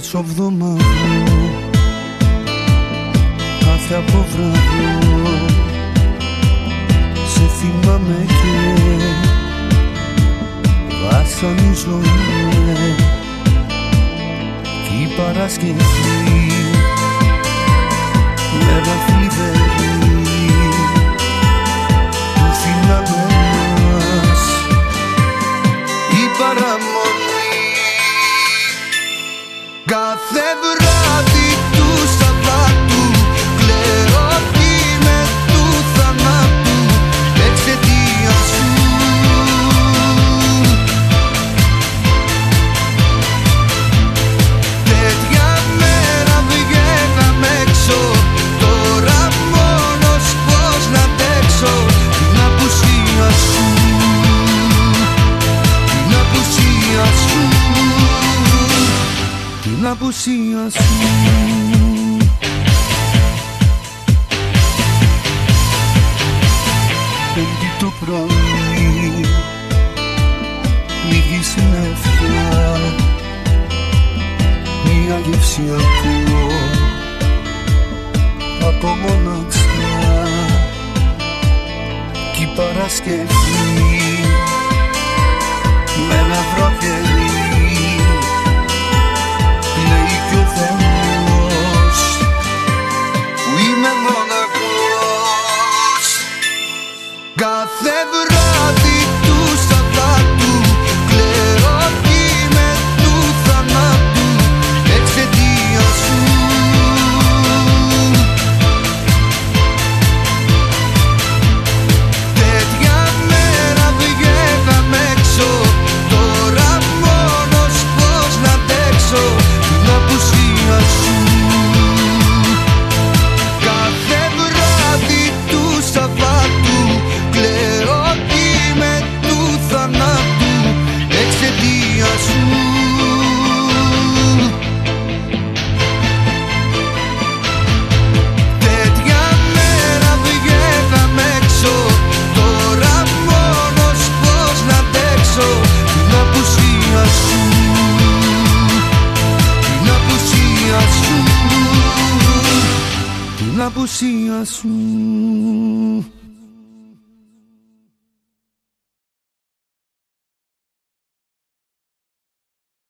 μεσοβδομάδο, κάθε αποβράδο σε θυμάμαι και βασανίζομαι. Κι η Παρασκευή μέρα θλιβερή του φύλαμε μας η παραμονή. Κάθε βράδυ του Σαββάτου κλαίω με του θανάτου εξαιτίας σου. Τέτοια μέρα βγαίναμε έξω, τώρα μόνος πώς να αντέξω την απουσία σου, την απουσία σου, την απουσία σου. Πέμπτη το πρωί, λίγη συννεφιά, μια γεύση ακούω από μοναξιά. Κι η Παρασκευή μέρα βροχερή λέει κι ο Θεός που είμαι μοναχός. Κάθε βράδυ του Σαββάτου κλαίω με του θανάτου εξαιτίας σου. Τέτοια μέρα βγαίναμε έξω, τώρα μόνος πώς να αντέξω την απουσία σου. Κάθε βράδυ του Σαββάτου κλαίω με του θανάτου εξαιτίας σου. Τέτοια μέρα βγαίναμε έξω, τώρα μόνος πώς να αντέξω την απουσία σου, την απουσία σου, την απουσία σου.